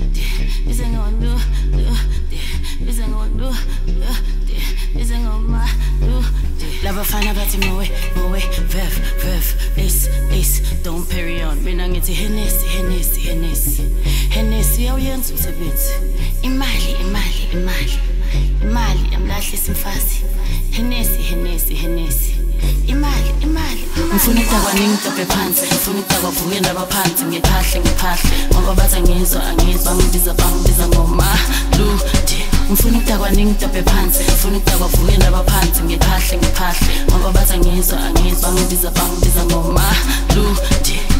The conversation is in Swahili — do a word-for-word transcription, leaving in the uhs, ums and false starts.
Isn't on do, isn't on do, isn't on my do. Love find a better moe, moe, vev, vev, ace, ace, don't carry on. Been on it, Hennessy, Hennessy, Hennessy, Hennessy, how you into the bit? Imali, Imali, Imali, Imali, I'm lashly some fussy. Hennessy, Hennessy, Hennessy, Imali, Imali. Ngifuna ukudakwa ningidobhe phansi, ngifuna ukudakwa vuke ndaba phansi, ngiphahle ngiphahle, ngoba bathi angizwa angizwa bangibiza bangibiza ngomalude. Ngifuna ukudakwa ningidobhe phansi, ngifuna ukudakwa vuke ndaba phansi, ngiphahle ngiphahle, ngoba bathi angizwa angizwa bangibiza bangibiza ngomalude.